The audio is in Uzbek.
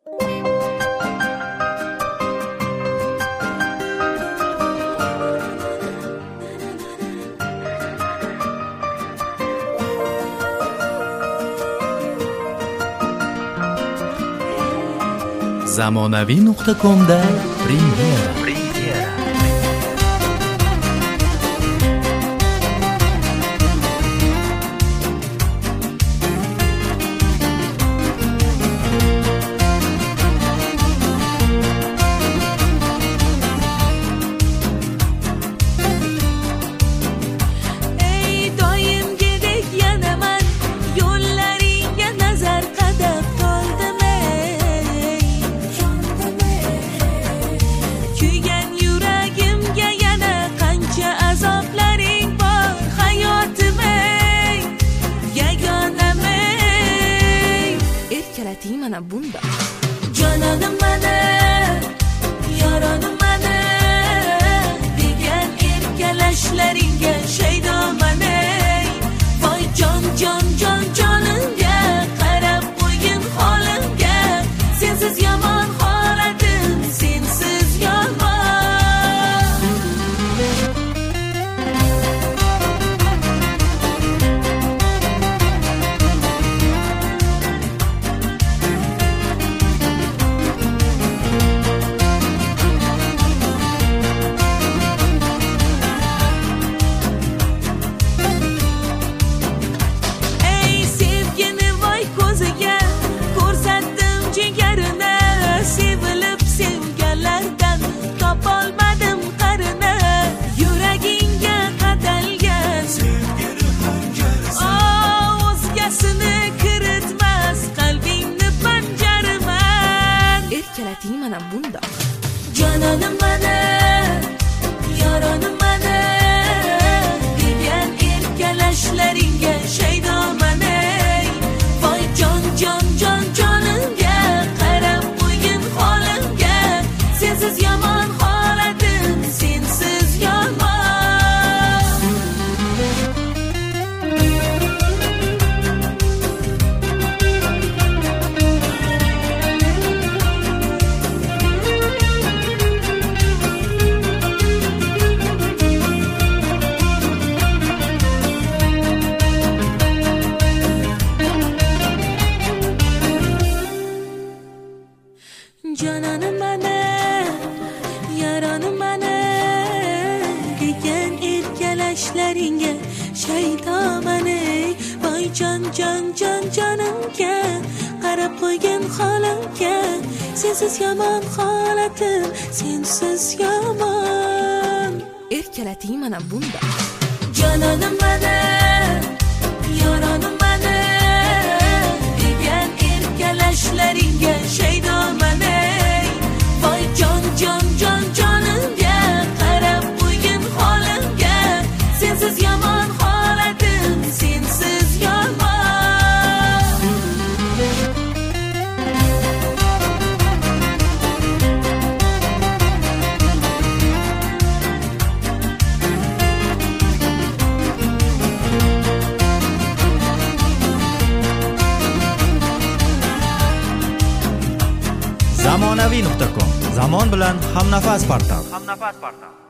zamonaviy.com'da premyera. Mana bunda jonanim mana yoranim mana degan erkalashlaringga shaydoman ey voy jon jon jon jonimga qarab qo'ygin holimga sensiz yomon holatim sensiz yomon mana bunda jonanim mana yoranim mana degan erkalashlaringga shaydoman ey voy jon jon jon jonimga qarab qo'ygin holimga sensiz yomon holatim sensiz yomon jonanim mana yoranim mana degan erkalashlaringga shaydoman ey voy jon jon jon jonimga qarab qo'ygin holimga sensiz yomon holatim sensiz yomon erkalating mana bunda jonanim mana yoranim mana degan erkalashlaringga shaydoman ey voy jon jon jon jonimga qarab qo'ygin holimga sensiz yomon holatim sensiz yomon zamonaviy.com zamon bilan hamnafas portal.